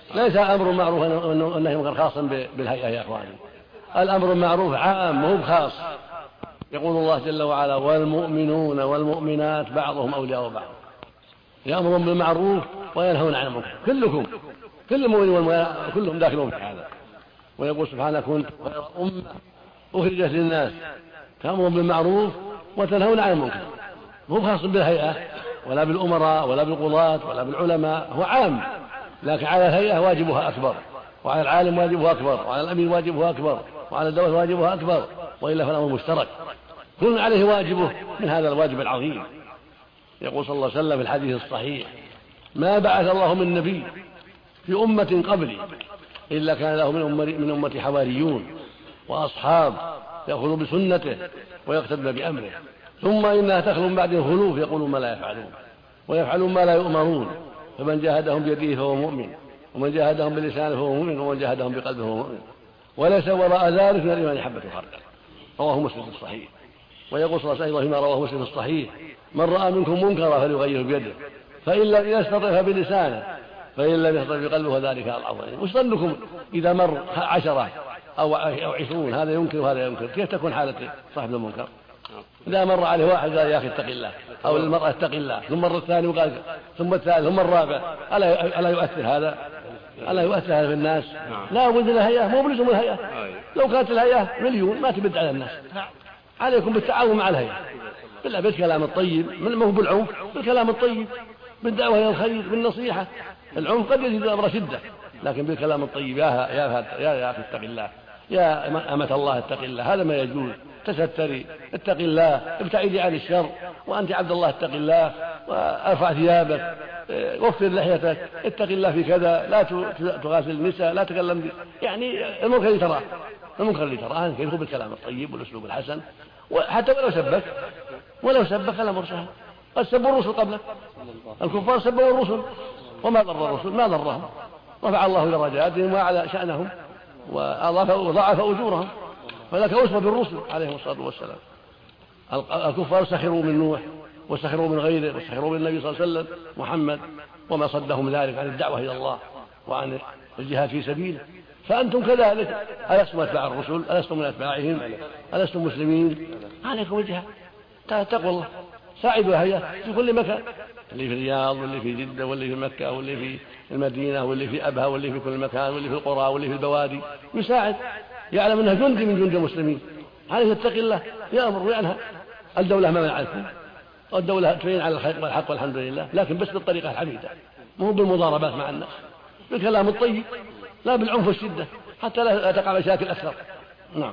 ليس أمر معروف والنهي عن منكر خاصا بالهيئة يا إخواني. الأمر المعروف عام مو خاص. يقول الله جل وعلا: والمؤمنون والمؤمنات بعضهم أولياء بعض، يأمرون بالمعروف وينهون عن المنكر. كل المؤمنين والمؤمنات كلهم داخلون في هذا. ويقول سبحانه: كنتم خير أمة أخرجت للناس تأمرون بالمعروف وتنهون عن المنكر. مو خاص بالهيئة ولا بالأمراء ولا بالقضاة ولا بالعلماء، هو عام، لكن على الهيئة واجبها أكبر، وعلى العالم واجبها أكبر، وعلى الأمير واجبها أكبر، وعلى الدولة واجبها أكبر، وإلا فالأمر مشترك، كل عليه واجبه من هذا الواجب العظيم. يقول صلى الله عليه وسلم في الحديث الصحيح: ما بعث الله من نبي في أمة قبلي إلا كان له من أمتي حواريون وأصحاب يأخذوا بسنته ويقتدون بأمره، ثم إنها تخلو من بعدهم خلوف يقولون ما لا يفعلون ويفعلون ما لا يؤمرون، فمن جاهدهم بيده فهو مؤمن، ومن جاهدهم بلسانه فهو مؤمن، ومن جاهدهم بقلبه فهو مؤمن، وليس وراء ذلك من الإيمان حبة خردل. رواه مسلم في الصحيح. ويقول صلى الله عليه وسلم فيما رواه مسلم في الصحيح: من رأى منكم منكرا فليغيره بيده، فإن لم يستطع فبلسانه، فإن لم يستطع بقلبه فذلك الأفضل. وش ظنكم إذا مر 10 أو 20 هذا ينكر وهذا ينكر، كيف تكون حالة صاحب المنكر؟ إذا مر عليه واحد قال: يا أخي اتق الله، أو المرأة اتق الله، ثم مر الثاني وقال، ثم الثالث، ثم الرابع، ألا يؤثر هذا؟ ألا يؤثر هذا في الناس؟ لا بد الهيئة، مو بلزم الهيئة. لو كانت الهيئة مليون ما تبد على الناس. عليكم بالتعاون مع الهيئة بالكلام الطيب، ما هو بالعنف، بالكلام الطيب، بالدعوة إلى الخير، بالنصيحة. العنف قد يزيد الأمر شدة، لكن بالكلام الطيب: يا أخي اتق الله، يا أمة الله اتق الله، هذا ما يجوز، تستري، اتق الله، ابتعدي عن الشر، وأنت عبد الله اتق الله، وارفع ثيابك، وفر لحيتك، اتق الله في كذا، لا تغاسل النساء، لا تكلم، يعني المنكر اللي تراه كيف هو بالكلام الطيب والأسلوب الحسن. وحتى ولو سبك الأمر سهل. قد سبوا الرسل قبلك، الكفار سبوا الرسل وما ضر الرسل، ما ضرهم، رفع الله درجاتهم وأعلى شأنهم وضاعف أجورهم، فلك أسوة بالرسل عليهم الصلاة والسلام. الكفار سخروا من نوح وسخروا من غيره وسخروا بالنبي صلى الله عليه وسلم محمد، وما صدهم ذلك عن الدعوة إلى الله وعن الجهاد في سبيله. فأنتم كذلك، ألستم أتباع الرسل؟ ألستم من أتباعهم؟ ألستم مسلمين؟ عليكم الجهاد، اتقوا الله، ساعدوا الهيئة في كل مكان، اللي في الرياض واللي في جدة واللي في مكة واللي في المدينة واللي في أبها واللي في كل مكان واللي في القرى واللي في البوادي، يساعد، يعلم أنها جندي من جند المسلمين، عليه يتقي الله، يأمر وينهى. الدولة ما منعتكم، والدولة تعين على الخير والحق والحمد لله، لكن بس بالطريقة الحميدة، مو بالمضاربات مع الناس، بالكلام الطيب، لا بالعنف والشدة، حتى لا تقع مشاكل أكثر. نعم.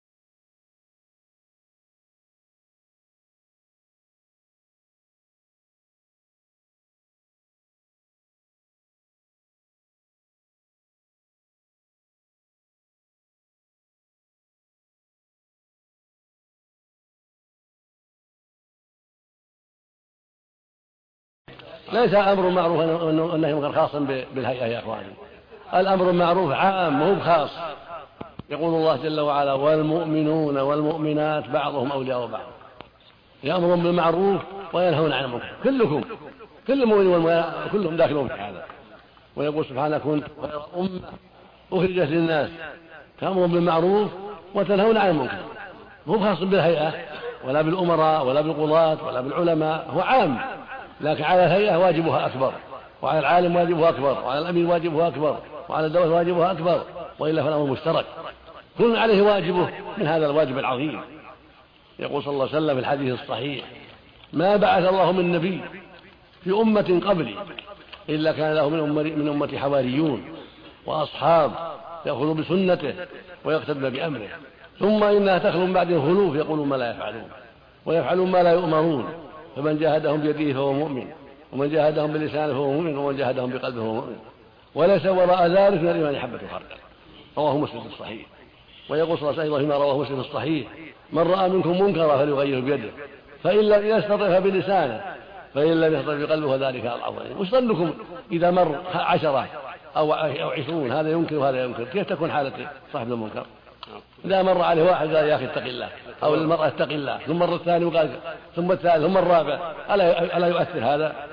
ليس أمر معروف والنهي عن منكر خاصا بالهيئة يا إخواني. الأمر المعروف عام مو خاص. يقول الله جل وعلا: والمؤمنون والمؤمنات بعضهم أولياء بعض، يأمرون بالمعروف وينهون عن المنكر. كل المؤمنين والمؤمنات كلهم داخلون في هذا. ويقول سبحانه: كنتم خير أمة أخرجت للناس تأمرون بالمعروف وتنهون عن المنكر. مو خاص بالهيئة ولا بالأمراء ولا بالقضاة ولا بالعلماء، هو عام، لكن على الهيئة واجبها أكبر، وعلى العالم واجبها أكبر، وعلى الأمير واجبها أكبر، وعلى الدولة واجبها أكبر، وإلا فالأمر مشترك، كل عليه واجبه من هذا الواجب العظيم. يقول صلى الله عليه وسلم في الحديث الصحيح: ما بعث الله من نبي في أمة قبلي إلا كان له من أمتي حواريون وأصحاب يأخذوا بسنته ويقتدون بأمره، ثم إنها تخلو من بعدهم خلوف يقولون ما لا يفعلون ويفعلون ما لا يؤمرون، فمن جاهدهم بيده فهو مؤمن، ومن جاهدهم بلسانه فهو مؤمن، ومن جاهدهم بقلبه فهو مؤمن، وليس وراء ذلك من الإيمان حبة خردل. رواه مسلم في الصحيح. ويقول صلى الله عليه وسلم فيما رواه مسلم في الصحيح: من رأى منكم منكرا فليغيره بيده، فإن لم يستطع فبلسانه، فإن لم يستطع بقلبه فذلك الأفضل. وش ظنكم إذا مر 10 أو 20 هذا ينكر وهذا ينكر، كيف تكون حالة صاحب المنكر؟ إذا مر عليه واحد قال: يا أخي اتق الله، أو المرأة اتق الله، ثم مر الثاني وقال، ثم الثالث، ثم الرابع، ألا يؤثر هذا؟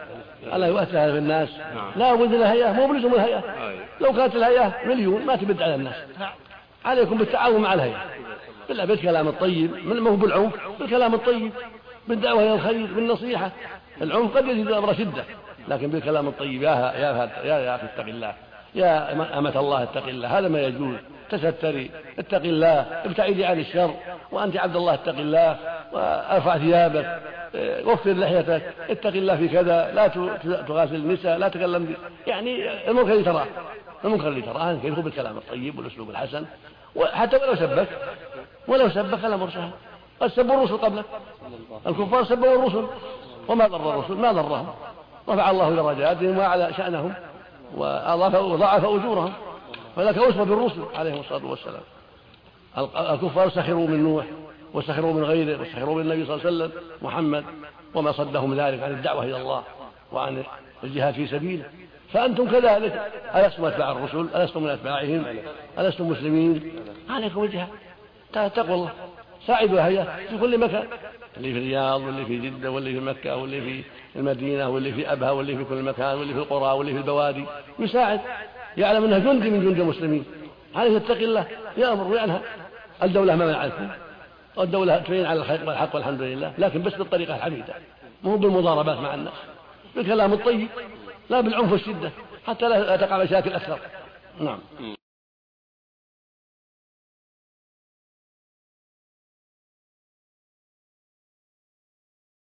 ألا يؤثر هذا في الناس. لا بد الهيئة، مو بلزم الهيئة. لو كانت الهيئة مليون ما تبد على الناس، عليكم بالتعاون مع الهيئة بالكلام الطيب، مو بالعنف، بالكلام الطيب، بالدعوة إلى الخير، بالنصيحة. العنف قد يزيد الأمر شدة، لكن بالكلام الطيب، يا أخي اتق الله، يا أمة الله اتق الله، هذا ما يجوز. تستري، اتق الله، ابتعدي عن الشر، وأنت عبد الله اتق الله، وارفع ثيابك، وفر لحيتك، اتق الله في كذا، لا تغاسل النساء، لا تكلم يعني المنكر اللي تراه كيف بالكلام الطيب والأسلوب الحسن. وحتى ولو سبك الأمر سهل. قد سبوا الرسل قبلك، الكفار سبوا الرسل وما ضر الرسل، ما ضرهم، رفع الله درجاتهم وأعلى شأنهم وضاعف أجورهم، فلك أسوة بالرسل عليهم الصلاة والسلام. الكفار سخروا من نوح وسخروا من غيره وسخروا بالنبي صلى الله عليه وسلم محمد، وما صدهم ذلك عن الدعوة إلى الله وعن الجهاد في سبيله. فأنتم كذلك، ألستم أتباع الرسل؟ ألستم من أتباعهم؟ ألستم مسلمين؟ عليكم الجهاد، اتقوا الله، ساعدوا هيا في كل مكان، اللي في الرياض واللي في جدة واللي في مكة واللي في المدينة واللي في أبها واللي في كل مكان واللي في القرى واللي في البوادي، يساعد، يعلم أنها جندي من جند المسلمين، عليه يتقي الله، يأمر وينهى. الدولة ما منعتكم، والدولة تعين على الخير والحق والحمد لله، لكن بس بالطريقة الحميدة، مو بالمضاربات مع الناس، بالكلام الطيب، لا بالعنف والشدة، حتى لا تقع مشاكل أكثر. نعم.